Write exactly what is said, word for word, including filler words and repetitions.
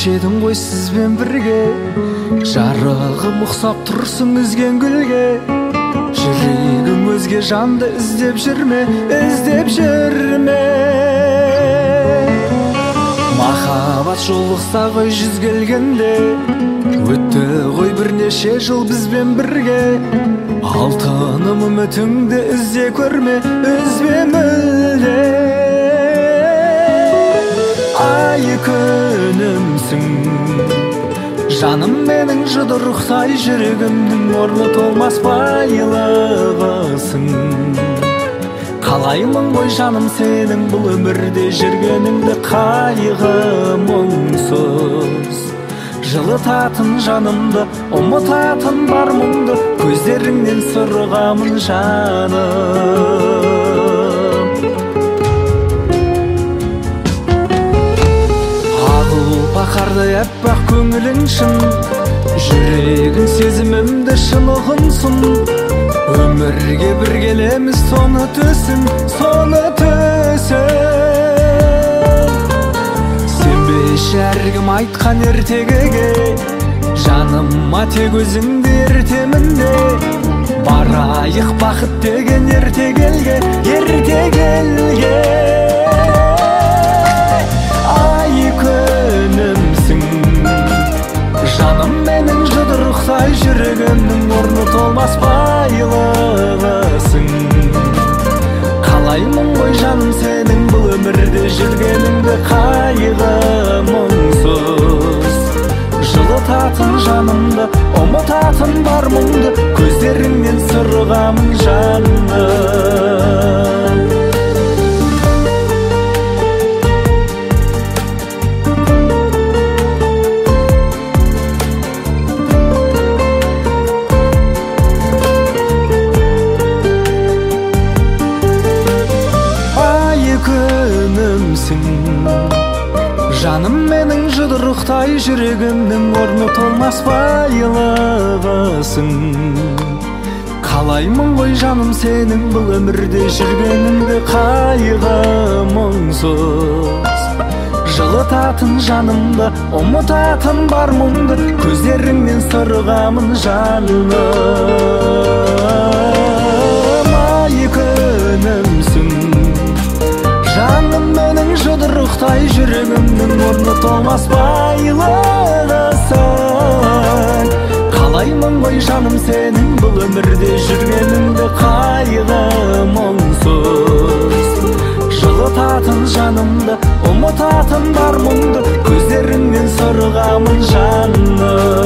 едім ғой сізбен бірге, жарығым ұқсап тұрсың үзген гүлге. Жүрегім өзге жанды іздеп жүрме, іздеп жүрме. Махаббат жолықса ғой жүз келгенде, өтті ғой бірнеше жыл бізбен бірге. Алтыным үмітіңді ізде көрме, үзбе мүлде. Ай күнімсің, жаным менің жұдырықтай жүрегімнің орны толмас байлығысың. Қалаймын ғой жаным сенің бұл өмірде жүргеніңді, қайғы мұңсыз жылытатын жанымды, ұмытатын бар мұңды, көздеріңнен сырғамын жаным. Бақардай әппақ көңілің шын, жүрегің сезімімді шын ұғынсын. Өмірге бір келеміз, соны төсін, соны төсін. Сенбеші әркім айтқан ертегіге, жаныма тек өзіңді ертемін де. Барайық бақыт деген ертегелге, ертегелге. Ай күнімсің, жаным менің жұдырықтай жүрегімнің орны толмас байлығысың. Қалаймын ғой жаным сенің бұл өмірде жүргеніңді, қайғы мұңсыз жылытатын жанымды, ұмытатын бар мұңды, көздеріңнен сырғамын жаным. Күнімсің, жаным менің жұдырықтай жүрегімнің орны толмас байлығысың. Қалаймын ғой жаным сенің бұл өмірде жүргеніңді, қайғы мұңсыз жылытатын жанымды, ұмытатын бар мұңды, көздеріңнен сырғамын жаным. Ай күнімсің, жаным менің жұдырықтай жүрегімнің орны толмас байлығысың. Қалаймын ғой жаным сенің бұл өмірде жүргеніңді, қайғы мұңсыз жылытатын жанымды, ұмытатын бар мұңды, көздеріңнен сырғамын жаным.